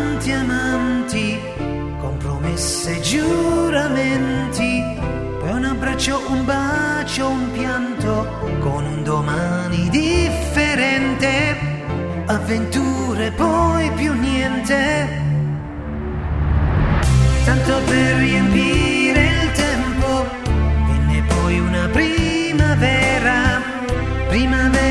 tanti amanti, con promesse e giuramenti, poi un abbraccio, un bacio, un pianto, con un domani differente, avventure poi più niente, tanto per riempire il tempo, venne poi una primavera, primavera